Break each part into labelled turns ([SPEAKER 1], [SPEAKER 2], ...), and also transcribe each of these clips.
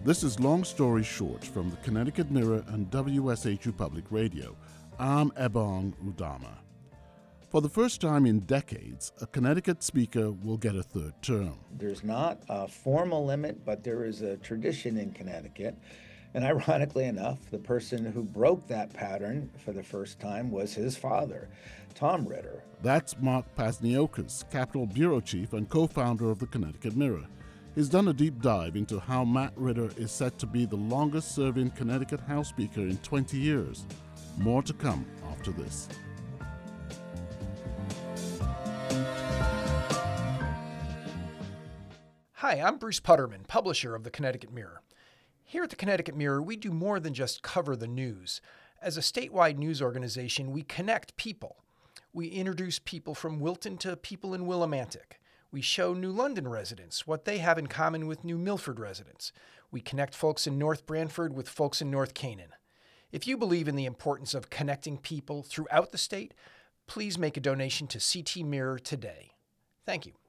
[SPEAKER 1] This is Long Story Short from the Connecticut Mirror and WSHU Public Radio. I'm Ebong Udama. For the first time in decades, a Connecticut speaker will get a third term.
[SPEAKER 2] There's not a formal limit, but there is a tradition in Connecticut. And ironically enough, the person who broke that pattern for the first time was his father, Tom Ritter.
[SPEAKER 1] That's Mark Pasniokas, Capitol Bureau Chief and co-founder of the Connecticut Mirror. He's done a deep dive into how Matt Ritter is set to be the longest-serving Connecticut House Speaker in 20 years. More to come after this.
[SPEAKER 3] Hi, I'm Bruce Putterman, publisher of the Connecticut Mirror. Here at the Connecticut Mirror, we do more than just cover the news. As a statewide news organization, we connect people. We introduce people from Wilton to people in Willimantic. We show New London residents what they have in common with New Milford residents. We connect folks in North Branford with folks in North Canaan. If you believe in the importance of connecting people throughout the state, please make a donation to CT Mirror today. Thank you.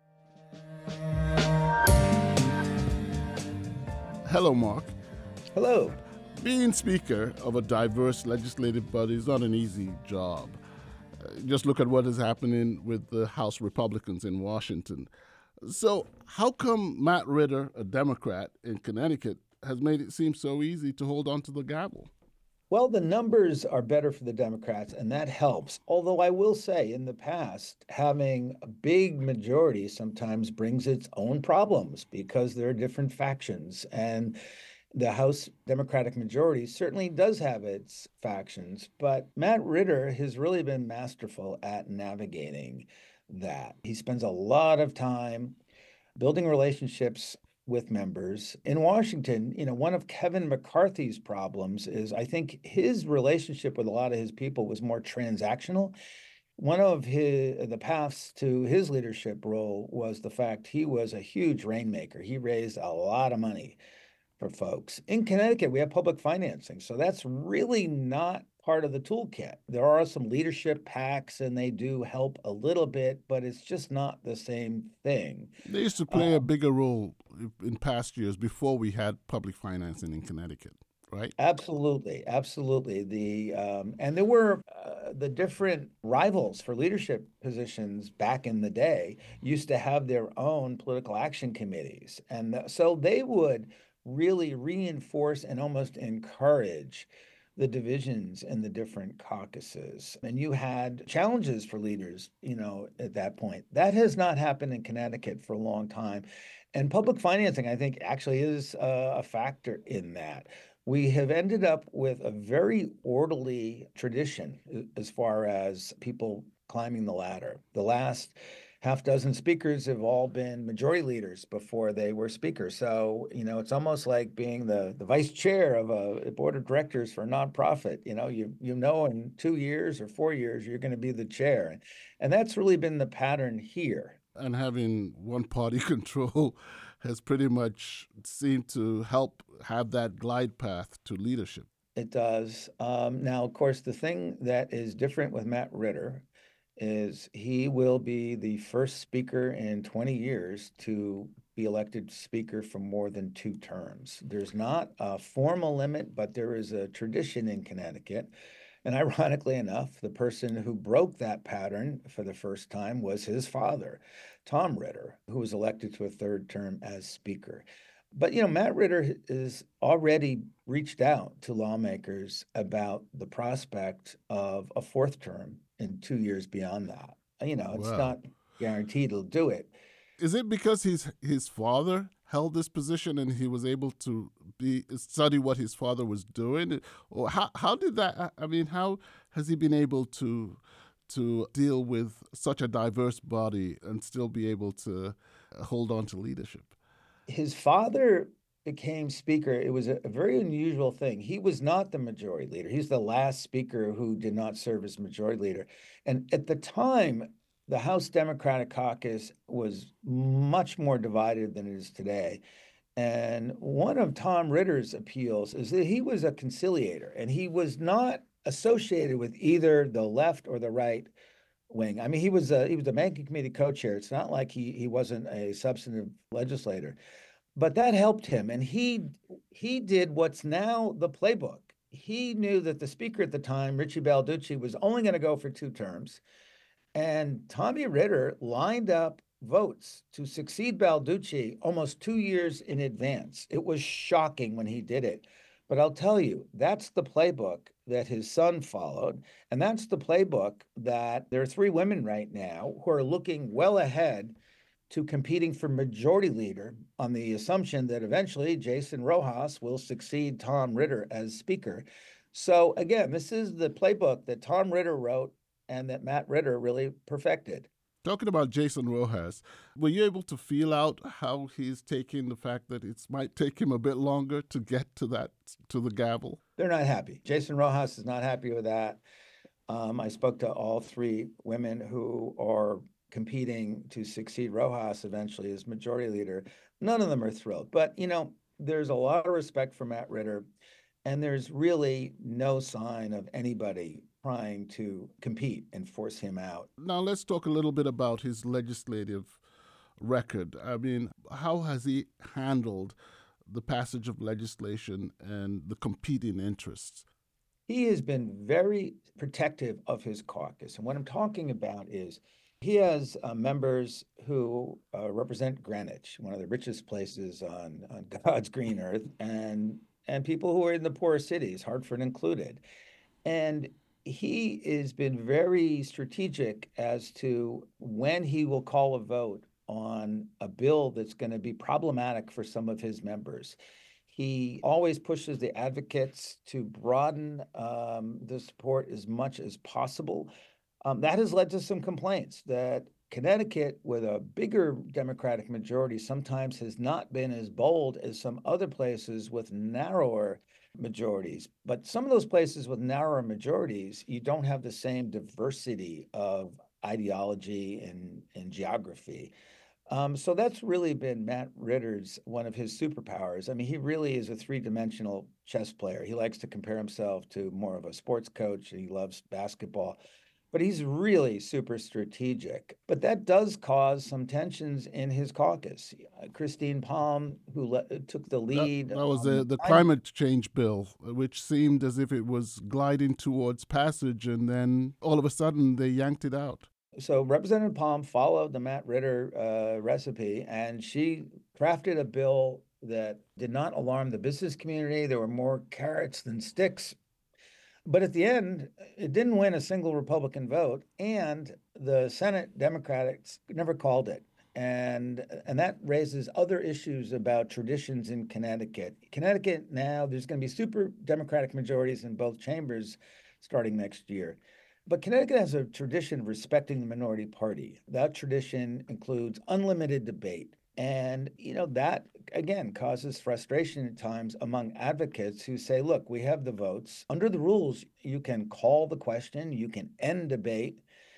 [SPEAKER 1] Hello, Mark.
[SPEAKER 2] Hello.
[SPEAKER 1] Being Speaker of a diverse legislative body is not an easy job. Just look at what is happening with the House Republicans in Washington. So how come Matt Ritter, a Democrat in Connecticut, has made it seem so easy to hold on to the gavel?
[SPEAKER 2] Well, the numbers are better for the Democrats, and that helps. Although I will say, in the past, having a big majority sometimes brings its own problems because there are different factions. And the House Democratic majority certainly does have its factions, but Matt Ritter has really been masterful at navigating that. He spends a lot of time building relationships with members. In Washington, one of Kevin McCarthy's problems is I think his relationship with a lot of his people was more transactional. One of the paths to his leadership role was the fact he was a huge rainmaker. He raised a lot of money for folks. In Connecticut, we have public financing, so that's really not part of the toolkit. There are some leadership PACs, and they do help a little bit, but it's just not the same thing.
[SPEAKER 1] They used to play a bigger role in past years before we had public financing in Connecticut, right?
[SPEAKER 2] Absolutely. And there were the different rivals for leadership positions back in the day used to have their own political action committees. And so they would really reinforce and almost encourage the divisions in the different caucuses. And you had challenges for leaders, at that point. That has not happened in Connecticut for a long time. And public financing, I think, actually is a factor in that. We have ended up with a very orderly tradition as far as people climbing the ladder. The last half dozen speakers have all been majority leaders before they were speakers. So, it's almost like being the vice chair of a board of directors for a nonprofit. In 2 years or 4 years, you're going to be the chair. And that's really been the pattern here.
[SPEAKER 1] And having one party control has pretty much seemed to help have that glide path to leadership.
[SPEAKER 2] It does. Now, of course, the thing that is different with Matt Ritter is he will be the first speaker in 20 years to be elected speaker for more than 2 terms. There's not a formal limit, but there is a tradition in Connecticut. And ironically enough, the person who broke that pattern for the first time was his father, Tom Ritter, who was elected to a 3rd term as speaker. But, Matt Ritter has already reached out to lawmakers about the prospect of a 4th term in 2 years beyond that. It's not guaranteed he'll do it.
[SPEAKER 1] Is it because his father held this position and he was able to study what his father was doing? Or how did that, how has he been able to deal with such a diverse body and still be able to hold on to leadership?
[SPEAKER 2] His father became speaker. It was a very unusual thing. He was not the majority leader. He's the last speaker who did not serve as majority leader. And at the time, the House Democratic Caucus was much more divided than it is today. And one of Tom Ritter's appeals is that he was a conciliator, and he was not associated with either the left or the right wing. He was the banking committee co-chair. It's not like he wasn't a substantive legislator. But that helped him, and he did what's now the playbook. He knew that the speaker at the time, Richie Balducci, was only going to go for 2 terms, and Tommy Ritter lined up votes to succeed Balducci almost 2 years in advance. It was shocking when he did it. But I'll tell you, that's the playbook that his son followed. And that's the playbook that there are 3 women right now who are looking well ahead to competing for majority leader on the assumption that eventually Jason Rojas will succeed Tom Ritter as speaker. So again, this is the playbook that Tom Ritter wrote and that Matt Ritter really perfected.
[SPEAKER 1] Talking about Jason Rojas, were you able to feel out how he's taking the fact that it might take him a bit longer to get to the gavel?
[SPEAKER 2] They're not happy. Jason Rojas is not happy with that. I spoke to all 3 women who are competing to succeed Rojas eventually as majority leader. None of them are thrilled. But, there's a lot of respect for Matt Ritter, and there's really no sign of anybody trying to compete and force him out.
[SPEAKER 1] Now, let's talk a little bit about his legislative record. I mean, how has he handled the passage of legislation and the competing interests?
[SPEAKER 2] He has been very protective of his caucus. And what I'm talking about is he has members who represent Greenwich, one of the richest places on God's green earth, and people who are in the poor cities, Hartford included. And he has been very strategic as to when he will call a vote on a bill that's going to be problematic for some of his members. He always pushes the advocates to broaden the support as much as possible. That has led to some complaints that Connecticut, with a bigger Democratic majority, sometimes has not been as bold as some other places with narrower majorities. But some of those places with narrower majorities, you don't have the same diversity of ideology and geography. So that's really been Matt Ritter's one of his superpowers. I mean, he really is a three-dimensional chess player. He likes to compare himself to more of a sports coach, and he loves basketball. But he's really super strategic. But that does cause some tensions in his caucus. Christine Palm, who took the lead.
[SPEAKER 1] That was the climate change bill, which seemed as if it was gliding towards passage, and then all of a sudden they yanked it out.
[SPEAKER 2] So Representative Palm followed the Matt Ritter recipe, and she crafted a bill that did not alarm the business community. There were more carrots than sticks. But at the end, it didn't win a single Republican vote, and the Senate Democrats never called it. And that raises other issues about traditions in Connecticut. Connecticut now, there's going to be super Democratic majorities in both chambers starting next year. But Connecticut has a tradition of respecting the minority party. That tradition includes unlimited debate. And, that again causes frustration at times among advocates who say, look, we have the votes. Under the rules, you can call the question, you can end debate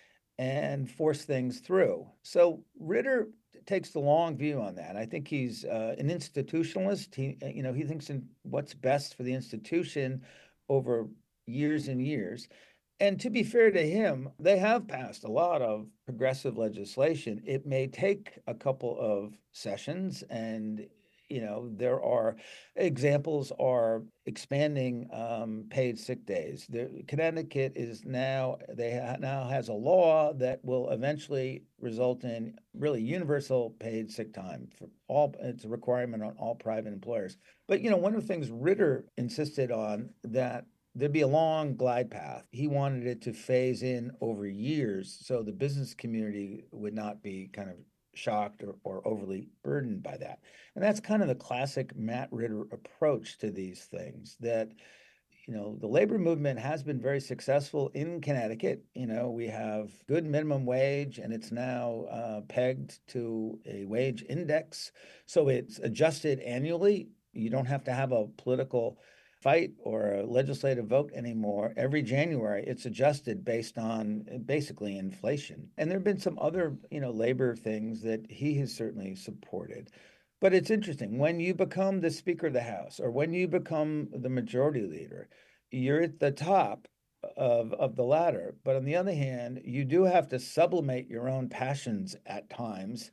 [SPEAKER 2] and force things through. So Ritter takes the long view on that. I think he's an institutionalist. He thinks in what's best for the institution over years and years. And to be fair to him, they have passed a lot of progressive legislation. It may take a couple of sessions, and there are examples are expanding paid sick days. Connecticut is now now has a law that will eventually result in really universal paid sick time for all. It's a requirement on all private employers. But one of the things Ritter insisted on that there'd be a long glide path. He wanted it to phase in over years so the business community would not be kind of shocked or overly burdened by that. And that's kind of the classic Matt Ritter approach to these things that, the labor movement has been very successful in Connecticut. We have good minimum wage, and it's now pegged to a wage index. So it's adjusted annually. You don't have to have a political fight or a legislative vote anymore. Every January, it's adjusted based on basically inflation. And there have been some other, labor things that he has certainly supported. But it's interesting, when you become the Speaker of the House or when you become the majority leader, you're at the top of the ladder. But on the other hand, you do have to sublimate your own passions at times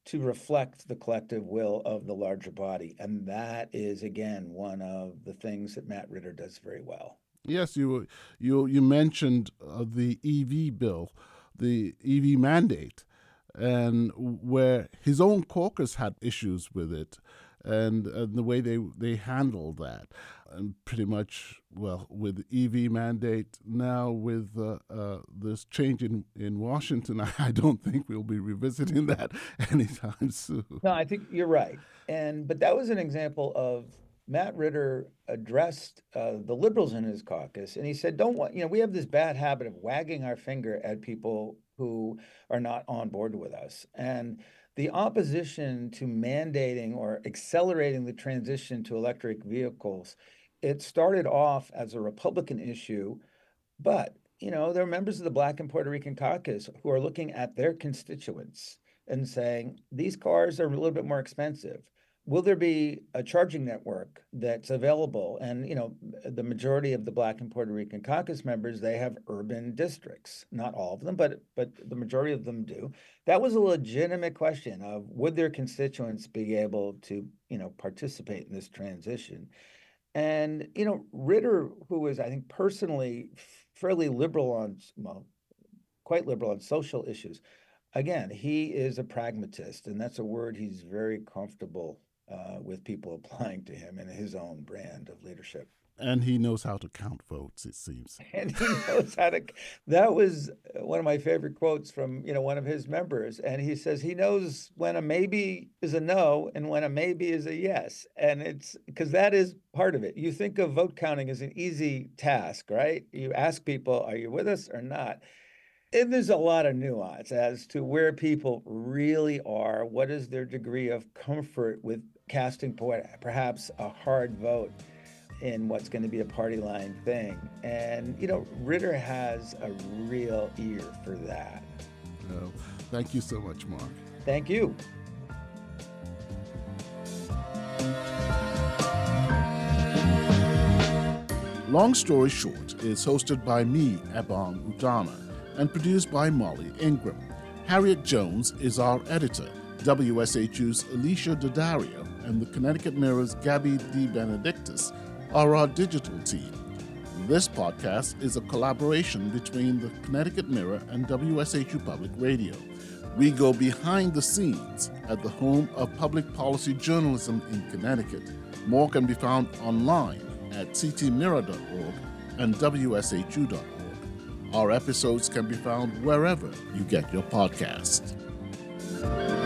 [SPEAKER 2] to reflect the collective will of the larger body. And that is, again, one of the things that Matt Ritter does very well.
[SPEAKER 1] Yes, you mentioned the EV bill, the EV mandate, and where his own caucus had issues with it, and the way they handled that. And pretty much, well, with EV mandate now, with this change in Washington, I don't think we'll be revisiting that anytime soon.
[SPEAKER 2] No, I think you're right. But that was an example of Matt Ritter addressed the liberals in his caucus, and he said, we have this bad habit of wagging our finger at people who are not on board with us. And the opposition to mandating or accelerating the transition to electric vehicles, it started off as a Republican issue, but there are members of the Black and Puerto Rican caucus who are looking at their constituents and saying, these cars are a little bit more expensive. Will there be a charging network that's available? And, the majority of the Black and Puerto Rican caucus members, they have urban districts. Not all of them, but the majority of them do. That was a legitimate question of, would their constituents be able to, participate in this transition? And, Ritter, who is, I think, personally fairly liberal quite liberal on social issues, again, he is a pragmatist, and that's a word he's very comfortable with people applying to him in his own brand of leadership.
[SPEAKER 1] And he knows how to count votes, it seems.
[SPEAKER 2] And he knows how to. That was one of my favorite quotes from one of his members. And he says he knows when a maybe is a no and when a maybe is a yes. And it's because that is part of it. You think of vote counting as an easy task, right? You ask people, are you with us or not? And there's a lot of nuance as to where people really are. What is their degree of comfort with casting perhaps a hard vote in what's going to be a party line thing? And, Ritter has a real ear for that.
[SPEAKER 1] Well, thank you so much, Mark.
[SPEAKER 2] Thank you.
[SPEAKER 1] Long Story Short is hosted by me, Ebong Udana, and produced by Molly Ingram. Harriet Jones is our editor. WSHU's Alicia Daddario and the Connecticut Mirror's Gabby DeBenedictis are our digital team. This podcast is a collaboration between the Connecticut Mirror and WSHU Public Radio. We go behind the scenes at the home of public policy journalism in Connecticut. More can be found online at ctmirror.org and wshu.org. Our episodes can be found wherever you get your podcasts.